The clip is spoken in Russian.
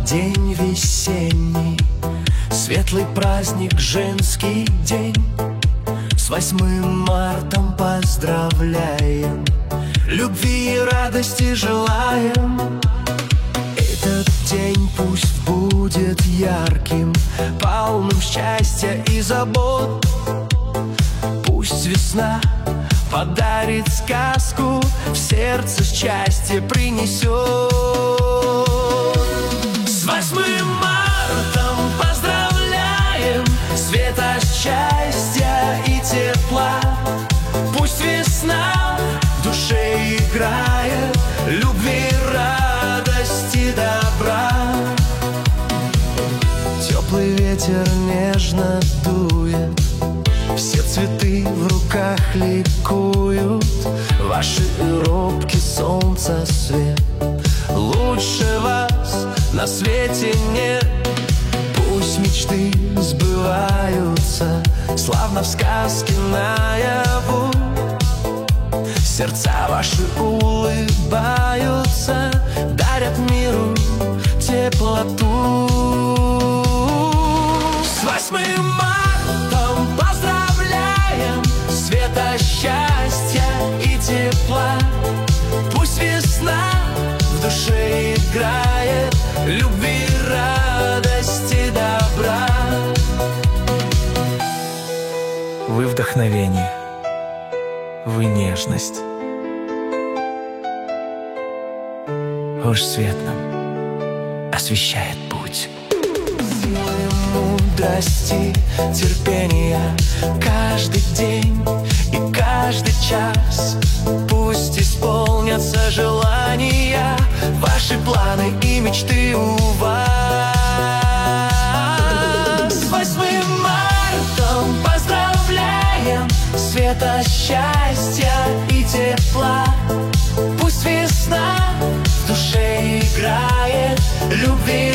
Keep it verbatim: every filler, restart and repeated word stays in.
день весенний, светлый праздник, женский день. С восьмым мартом поздравляем, любви и радости желаем. Этот день пусть будет ярким, полным счастья и забот. Пусть весна подарит сказку, в сердце счастье принесет. С восьмым мартом поздравляем, света, счастья и тепла. Пусть весна в душе играет, любви, радости, добра. Теплый ветер нежно дует, все цветы в руках ликуют. Ваши робкий солнца свет, лучше вас на свете нет. Пусть мечты сбываются, славно в сказке наяву. Сердца ваши улыбаются, дарят миру теплоту. С восьмым мартом поздравляем, света, счастья и тепла. Пусть весна в душе играет, любви, радости, добра. Вы вдохновение, вы нежность. Ложь свет нам освещает путь. Силы мудрости, терпения, каждый день и каждый час. Пусть исполнятся желания, ваши планы и мечты у вас. С восьмым мартом поздравляем, света, счастья и тепла. Пусть весна в душе играет, любви,